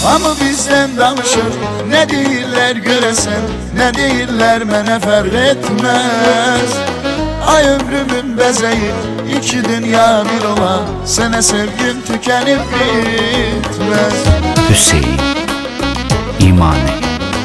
Hamı bizden danışır, ne deyirlər görəsən, ne deyirlər mənə fərq etməz. Ay ömrümün bəzəyi, iki dünya bir olan, sənə sevgim tükənib bitməz. Hüseyin İmani.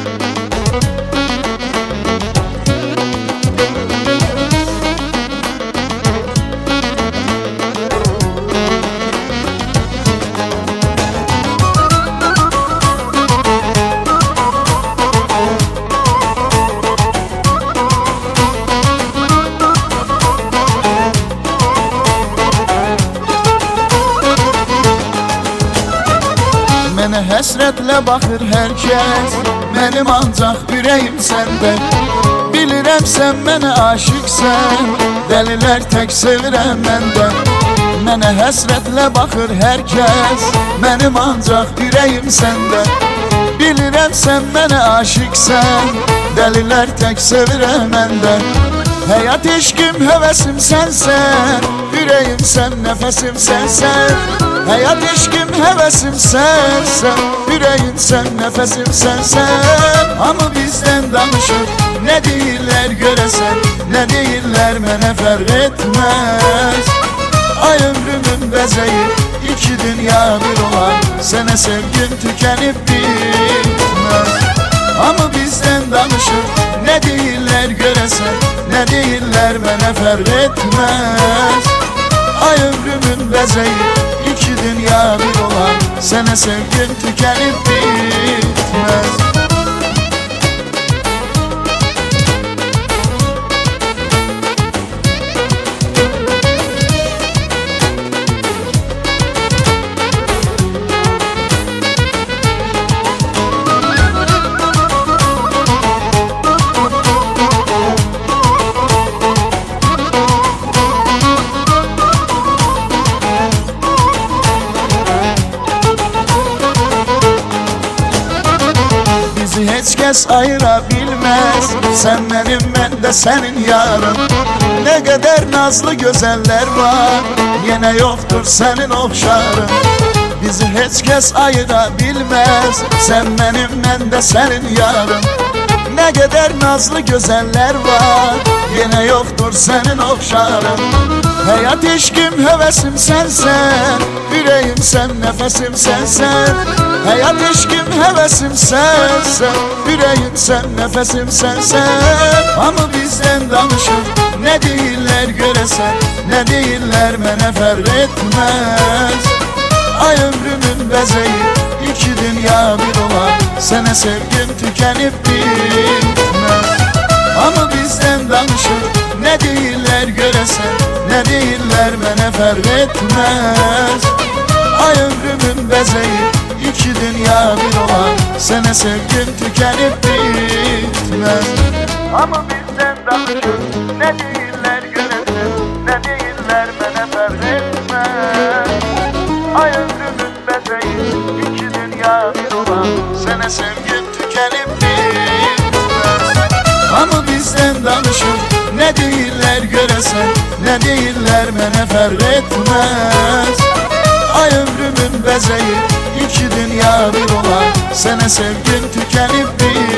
Mənə həsrətlə baxır hər kəs, mənim ancaq ürəyim səndə. Bilirəm sən mənə aşıqsən, dəlilər tək sevirəm məndə. Mənə həsrətlə baxır hər kəs, mənim ancaq ürəyim səndə. Bilirəm sən mənə aşıqsən, dəlilər tək sevirəm məndə. Həyat eşqim, həvəsim sənsən, ürəyim sən, nəfəsim sənsən. Həyat eşqim, həvəsim sənsən, ürəyim sən, nəfəsim sənsən. Hamı bizdən danışır, nə deyirlər görəsən, nə deyirlər mənə fərq etməz. Ay ömrümün bəzəyi, iki dünya bir olan, sənə sevgim tükənib bitməz. Hamı bizdən danışır, nə deyirlər görəsən, nə deyirlər mənə fərq etməz. Ay ömrümün bəzəyi, iki dünya bir olan, sənə sevgim tükənib bitməz. Heç kəs ayıra bilməz, sən mənim, mən də sənin yarın. Nə qədər nazlı gözəllər var, yenə yoxdur sənin oxşarın. Bizi heç kəs ayıra bilməz, sən mənim, mən də sənin yarın. Nə qədər nazlı gözəllər var, yenə yoxdur sənin oxşarın. Həyat eşqim, həvəsim sənsən, ürəyim sən, nəfəsim sənsən. Həyat eşqim, həvəsim sənsən, ürəyim sən, nəfəsim sənsən. Hamı bizdən danışır, nə deyirlər görəsən, nə deyirlər mənə fərq etməz. Ay ömrümün bəzəyi, iki dünya bir olan, sənə sevgim tükənib bitməz. Hamı bizdən danışır, nə deyirlər görəsən, nə deyirlər mənə fərq etməz. Ay ömrümün bəzəyi, iki dünya bir olan, sənə sevgim tükənib bitməz. Hamı bizdən danışır, nə deyirlər görəsən, nə deyirlər mənə fərq etməz. Ay ömrümün bəzəyi, iki dünya bir olan, sənə sevgim tükənib bitməz. Hamı bizdən danışır, nə deyirlər görəsən, nə deyirlər mənə fərq etməz. Ay ömrümün bəzəyi, iki dünya bir olan, sənə sevgim tükənib bitməz.